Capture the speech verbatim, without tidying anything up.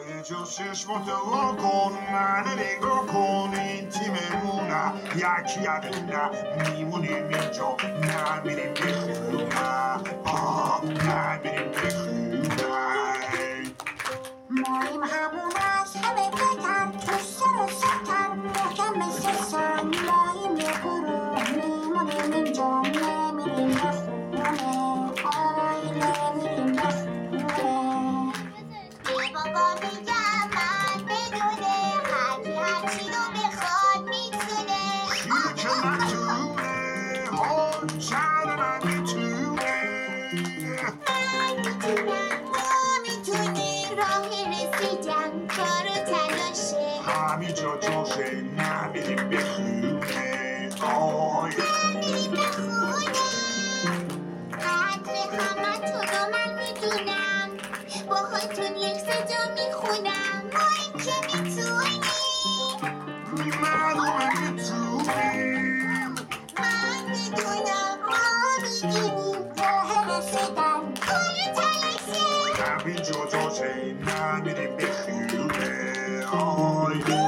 جوشش متوا کن من نگاه کن این تیممونه یکی یدونه میمونیم اینجا نمیریم به خونه آه نمیریم به خونه ماییم همون از همه بگم تو سر سکر محکم مثل سنگ ماییم یه گروه میمونیم اینجا نمیریم به خونه آی نمیریم به خونه یه بابا میگم من بدونه هرکی هرچی رو بخواد میتونه چی که نتونه ها شهر من میتونه من میتونم ما میتونیم راهی رسیدم کارو تلاشه همین جا جاشه نمیریم به خونه آی نمیریم به خونه قدر همتون رو من میدونم با خودتون یک صدا میخونم ما این که میتونیم معلومه میتونیم من میدونم ما میدونیم راه رسیدن کارو تلاشه همین جا جاشه نمیریم به خونه آی